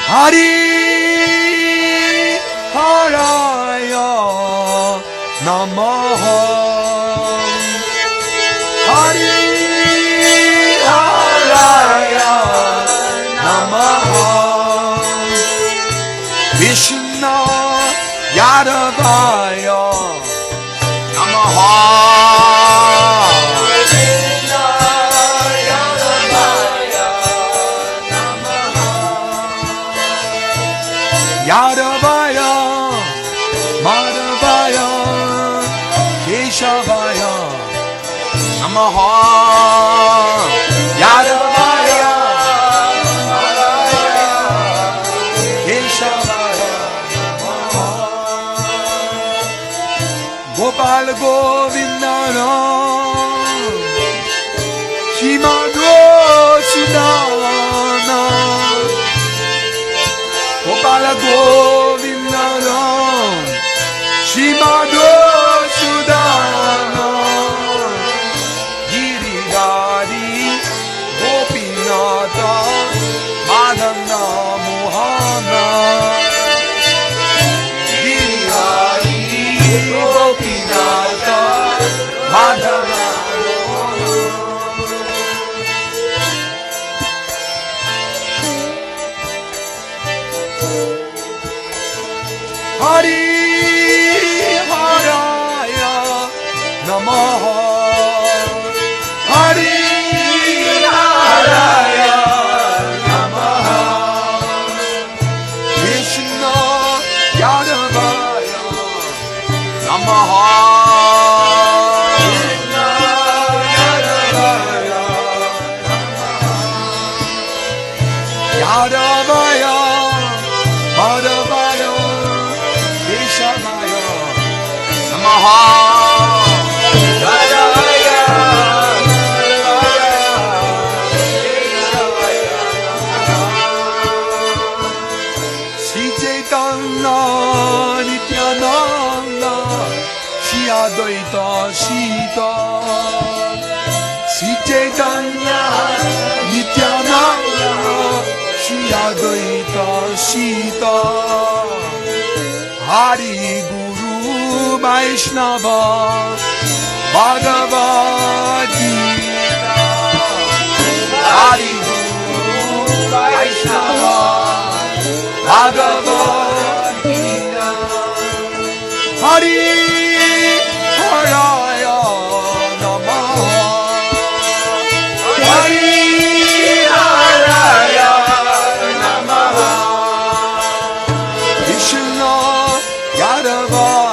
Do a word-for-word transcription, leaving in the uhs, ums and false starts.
Hari Haraya Namaha Hari Haraya Namaha Krishna Yadavaya Namaha Krishna Yadavaya Namaha Yadavaya Madhavaya Keshavaya Namaha Yadavaya Madhavaya Keshavaya Namaha Gopal Govindana Shimado Sudana Gopal Govindana Shimado Sudana Giridhari Gopinatha Madhana Mohana Giridhari Gopinatha Madhana Hari Haraya Namaha Hari Haraya Namaha Krishna Yadavaya Namaha Krishna Yadavaya Namaha Yadavaya Madhavaya Keshavaya Namaha Yadavaya Madhavaya Keshavaya Namaha Shri Chaitanya Nityananda Shri Advaita Sita Shri Chaitanya Nityananda Shri Advaita Sita Hari Guru Vaishnava Bhagavad Gita Hari Guru Vaishnava Bhagavad Gita Hari Haraya Namaha Hari Haraya Namaha Krishna Yadava